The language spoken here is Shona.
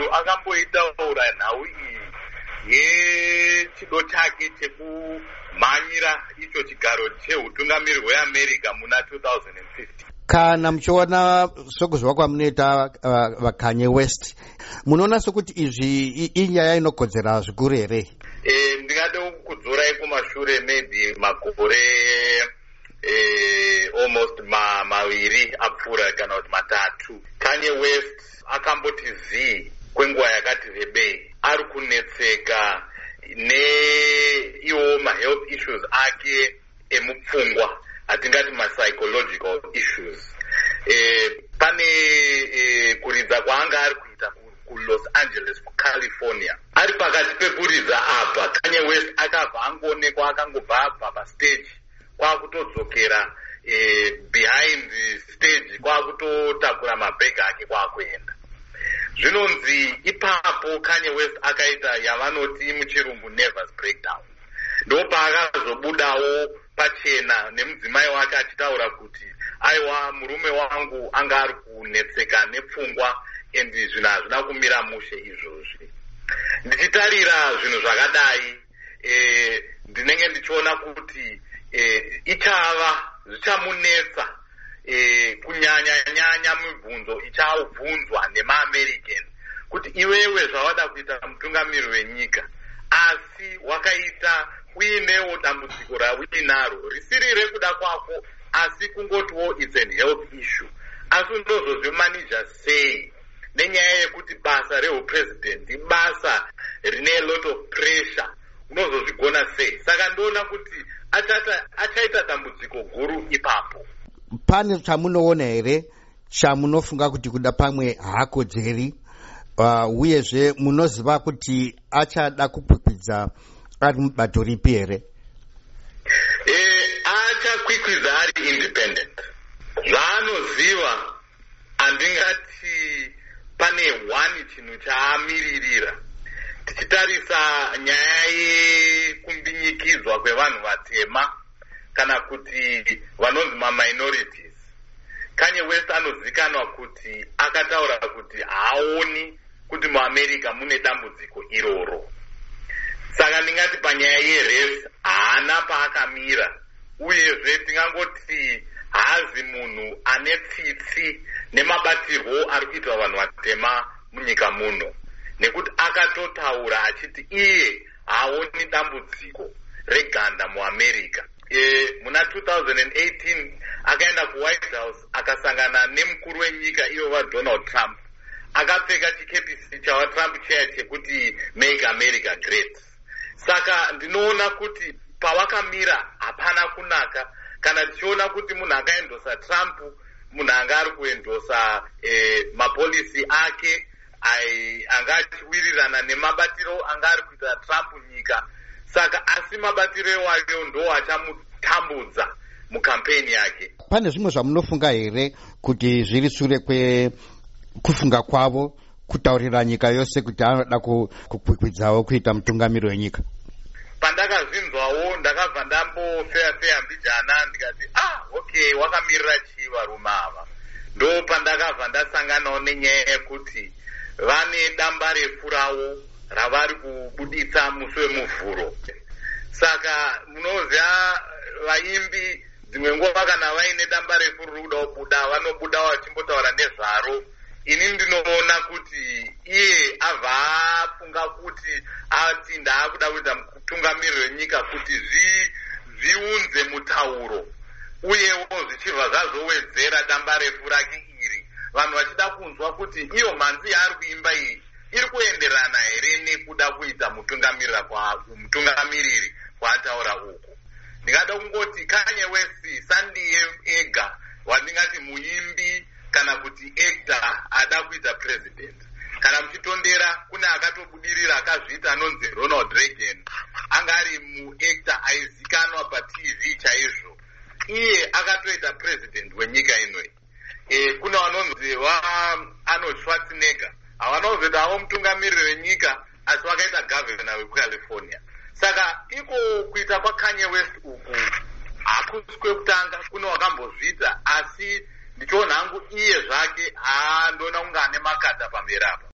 uyu akamboitaura nhau iyi yechido chake chekumhanyira icho chigaro cheutungamiri hweamerica muna 2015. Kana muchiona sokuzva kwamunoita vaKanye West, munoona sokuti izvi inyaya inokodzera zvikuru here? Ndingade kudzorai kumashure maybe makore almost maviri apfuura kana kuti matatu. Kanye West akamboti zii kwenguva yakati rebei ari kunetseka neiwo mahealth issues ake emupfungwa, atingati psychological issues. Pane kuridza kwaanga ari kuita kuLos Angeles kuCalifornia. Ari pakati pekuridza apa, Kanye West akabva angoonekwa akangobva abva pastage kwakutodzokera behind stage kwakutotakura mabhegi ake kwakuenda. Zvinonzi ipapo Kanye West akaita yavanoti muchirungu nervous breakdown. Ndo paakazobudawo pachena nemudzimai wake achitaura kuti aiwa murume wangu anga ari kunetseka nepfungwa endi zvinhu hazvina kumira mushe izvozvi. Ndichitarira zvinhu zvakadai ndinenge ndichiona kuti zvichamunetsa kunyanya mibvunzo ichaubvunzwa nemaAmerican kuti iwewe zvawada kuita mutungamiri wenyika, asi wakaita uinewo dambudziko rawinaro risiri rekuda kwako, asi kungotiwo it's an health issue. Asi unozozvimanija sei nenyaya yekuti basa rehupresident ibasa rine a lot of pressure, unozozvigona sei? Saka ndoona kuti achaita dambudziko guru ipapo. Pane chamunoona here chamunofunga kuti kuda pamwe haakodzeri, uyezve munoziva kuti achada kukwikwidza ari mubato ripi here? Achakwikwidza ari independent. Zvaanoziva handingati pane one chinhu chaamiririra. Tichitarisa nyaya yekumbinyikidzwa kwevanhu vatema kana kuti vanonzi maminorities, Kanye West anozikanwa kuti akataura kuti haaoni kuti muAmerica mune dambudziko iroro. Saka ndingati panyaya yerace haana paakamira, uyezve tingangoti haazi munhu ane tsitsi nemabatirwo ari kuitwa vanhu vatema munyika muno, nekuti akatotaura achiti iye haaoni dambudziko reganda muAmerica. Muna 2018 akaenda kuWhite House akasangana nemukuru wenyika iyo vaDonald Trump, akapfeka chikepisi chavaTrump chaya chekuti make America great. Saka ndinoona kuti pavakamira hapana kunaka. Kana tichiona kuti munhu akaendosa Trump, munhu anga ari kuendosa mapolisi ake anga achiwirirana nemabatiro anga ari kuita Trump nyika. Saka asi mabatiro ewayo ndo achamutambudza mukampeni yake. Pane zvimwe zvamunofunga here kuti zviri shure kwekufunga kwavo kutaurira nyika yose kuti anoda kukwikwidzawo kuita mutungamiri wenyika? Pandakazvinzwawo ndakabva ndambofeya mbijana ndikati okay, wakamirira chii varume ava? Ndo pandakabva ndasanganawo nenyaya yekuti vane damba refu ravo ravari kubuditsa musi wemuvhuro. Saka munoziva vaimbi dzimwe nguva kana vaine damba refu riri kuda kubuda vanobuda vachimbotaura nezvaro. Ini ndinoona kuti iye abva afunga kuti ati ndaakuda kuita mutungamiri wenyika kuti zviunze mutauro, uyewo zvichibva zvazowedzera damba refu rake iri, vanhu vachida kunzwa kuti iyo mhanzi yaari kuimba iyi iri kuenderana here nekuda kuita mutungamiriri kwaataura uku. Ndingada kungoti Kanye West sandiye ega wandingati muimbi kana kuti actor ada kuita president. Kana muchitondera kune akatobudirira akazviita anonzi Ronald Reagan, anga ari muactor aizikanwa paTV chaizvo. Iye akatoita president wenyika inoi. Kuna vanonzi Arnold Schwarzenegger, havanozoita havo mutungamiriri wenyika asi wakaita governor weCalifornia. Saka iko kuita kwaKanye West uku hakusi kwekutanga, kune wakambozviita, asi ndichiona hangu iye zvake ndoona kunge ane makata pamberi apa.